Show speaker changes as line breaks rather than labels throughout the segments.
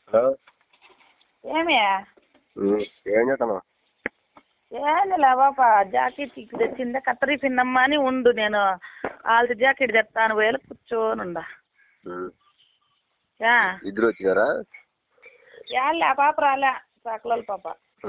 Hello
ఏమి
ఏం చేస్తున్నావు?
ఏందిలే బాపా జాకెట్ ఇక్కడ తెచ్చిందే కత్తరి పిన్నమ్మా అని ఉండు నేను వాళ్ళది జాకెట్ తెస్తాను వేలు కూర్చోని ఉండ
ఇద్దరు వచ్చినారా?
యాళ్ళే ఆ పాప రాలే చాకలోళ్ళ పాప.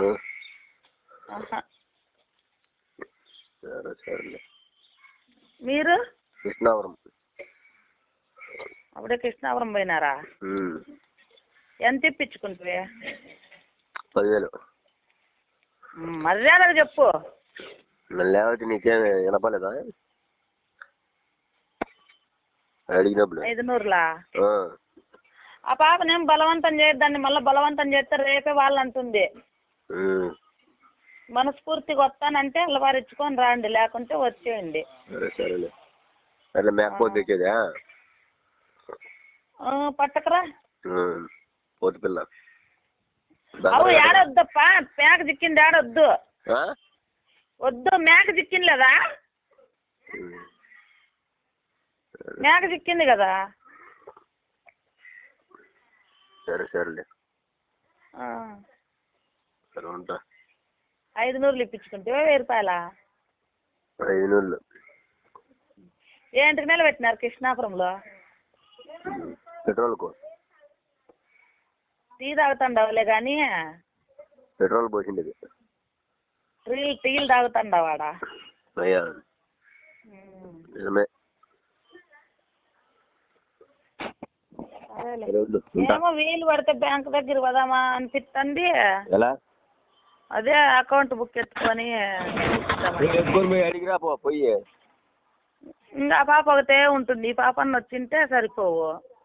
సరే సరేలే.
మీరు
కృష్ణావరం.
అప్పుడే కృష్ణావరం పోయినారా? ఎంత ఇప్పించుకుంటే?
10,000.
మర్యాదగా చెప్పు.
లేకపోతే నీకేం వినపలేదా అడిగినప్పుడు?
500లా?
ఆ.
ఆ పాపనేం బలవంతం చేయొద్దండి, మళ్ళీ బలవంతం చేస్తే రేపే వాళ్ళు అంటుంది. మనస్ఫూర్తిగా వస్తానంటే అల్లవారిచ్చుకొని రాండి, లేకుంటే వచ్చేయండి.
సరే సరేలే. సరే మేకపోతే తెచ్చేదా?
పట్టకరా
పోతు పిల్ల.
అవు ఏడొద్దప్ప, మేక చిక్కింది ఏడొద్దు. వద్దు, మేక చిక్కింది లేదా? మేక చిక్కింది కదా.
సరే సరేలే. సరే ఉంటా.
500 ఇప్పించుకుంటే 1000 రూపాయలా?
500.
ఏంటికి నిలబెట్టినారు కృష్ణాపురంలో?
పెట్రోల్కు.
టీ తాగుతాండవులే కానీ
పెట్రోల్ పోసిండేది.
టీలు తాగుతాండవాడా?
అయ్యా నిజమే.
ఏమో వీలు పడితే బ్యాంక్ దగ్గర పోదామా అనిపిస్తుంది.
ఎలా?
అదే అకౌంట్ బుక్ ఎత్తుకొని
అడిగిరా పోయి.
ఇంకా ఆ పాప ఒకటే ఉంటుంది, ఈ పాప వచ్చింటే సరిపోవు.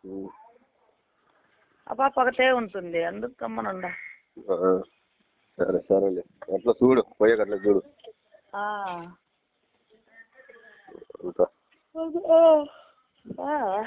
ఆ పాప ఒకటే ఉంటుంది, అందుకు గమ్మనుండ.
సరే సరేలే. అట్లా చూడు, పోయే అట్లా చూడు.
ఇంకా